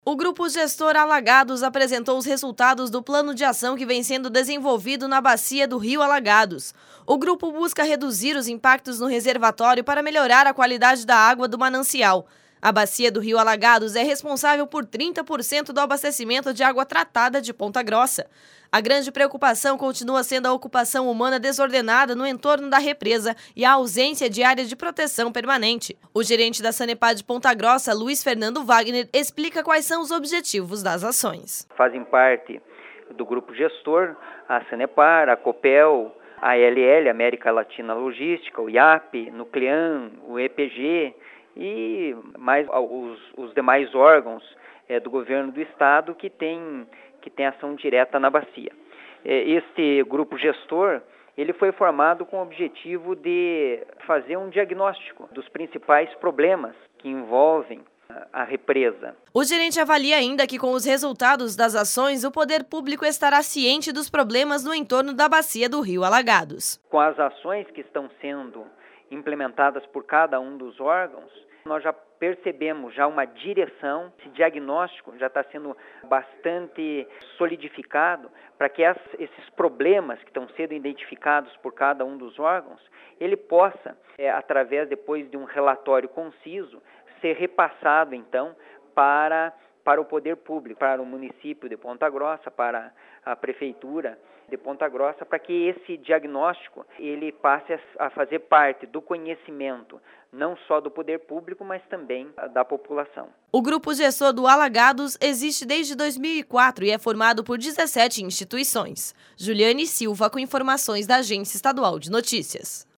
O Grupo Gestor Alagados apresentou os resultados do plano de ação que vem sendo desenvolvido na bacia do Rio Alagados. O grupo busca reduzir os impactos no reservatório para melhorar a qualidade da água do manancial. A bacia do Rio Alagados é responsável por 30% do abastecimento de água tratada de Ponta Grossa. A grande preocupação continua sendo a ocupação humana desordenada no entorno da represa e a ausência de área de proteção permanente. O gerente da Sanepar de Ponta Grossa, Luiz Fernando Wagner, explica quais são os objetivos das ações. Fazem parte do grupo gestor a Sanepar, a Copel, a ALL, América Latina Logística, o IAP, Nuclean, o EPG e mais os demais órgãos do governo do estado que tem ação direta na bacia. Este grupo gestor, ele foi formado com o objetivo de fazer um diagnóstico dos principais problemas que envolvem a represa. O gerente avalia ainda que com os resultados das ações, o poder público estará ciente dos problemas no entorno da bacia do Rio Alagados. Com as ações que estão sendo implementadas por cada um dos órgãos, nós já percebemos já uma direção, esse diagnóstico já está sendo bastante solidificado para que esses problemas que estão sendo identificados por cada um dos órgãos, ele possa, através depois de um relatório conciso, ser repassado então para o poder público, para o município de Ponta Grossa, para a prefeitura de Ponta Grossa, para que esse diagnóstico ele passe a fazer parte do conhecimento, não só do poder público, mas também da população. O Grupo Gestor do Alagados existe desde 2004 e é formado por 17 instituições. Juliane Silva com informações da Agência Estadual de Notícias.